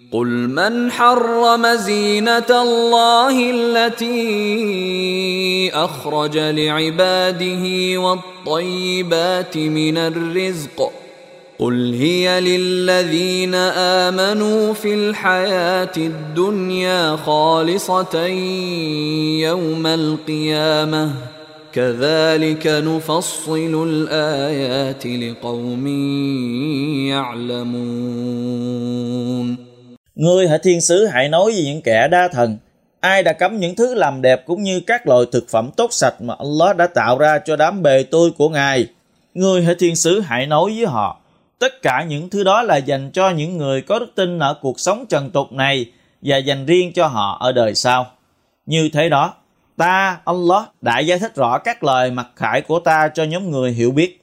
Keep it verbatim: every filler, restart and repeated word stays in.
قُلْ مَنْ حَرَّمَ زِينَةَ اللَّهِ الَّتِي أَخْرَجَ لِعِبَادِهِ وَالطَّيِّبَاتِ مِنَ الرِّزْقِ قُلْ هِيَ لِلَّذِينَ آمَنُوا فِي الْحَيَاةِ الدُّنْيَا خَالِصَةً يَوْمَ الْقِيَامَةِ كَذَلِكَ نُفَصِّلُ الْآيَاتِ لِقَوْمٍ يَعْلَمُونَ. Ngươi hỡi thiên sứ hãy nói với những kẻ đa thần, ai đã cấm những thứ làm đẹp cũng như các loại thực phẩm tốt sạch mà Allah đã tạo ra cho đám bề tôi của Ngài. Ngươi hỡi thiên sứ hãy nói với họ, tất cả những thứ đó là dành cho những người có đức tin ở cuộc sống trần tục này và dành riêng cho họ ở đời sau. Như thế đó, ta, Allah, đã giải thích rõ các lời mặc khải của ta cho nhóm người hiểu biết.